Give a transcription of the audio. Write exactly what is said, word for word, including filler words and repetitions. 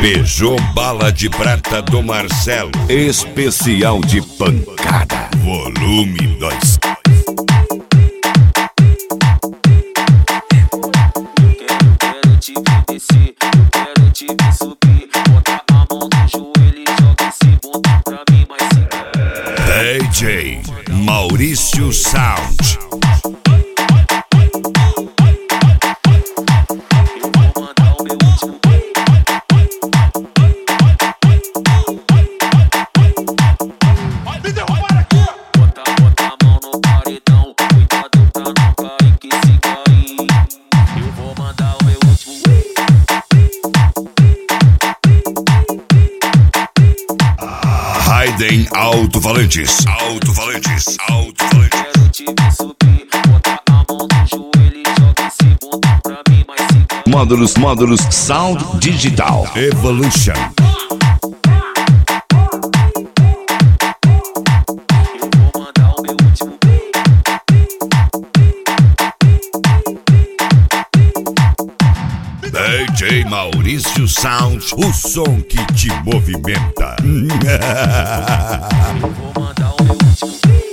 Peugeot Bala de Prata do Marcelo, especial de pancada, volume dois. Quero te ver descer, eu quero te ver subir. Bota a mão no joelho e joga esse bundão pra mim, mas se... D J Maurício Sound. Raiden Alto-Falantes, Alto-Falantes, Alto-Falantes. Quero te ver subir, bota a mão no joelho e joga esse bundão pra mim, mas se... Módulos, módulos, Sound Digital Evolution. Eu vou mandar o meu último. D J Maurício Sound, o som que te movimenta. Eu vou mandar o meu último.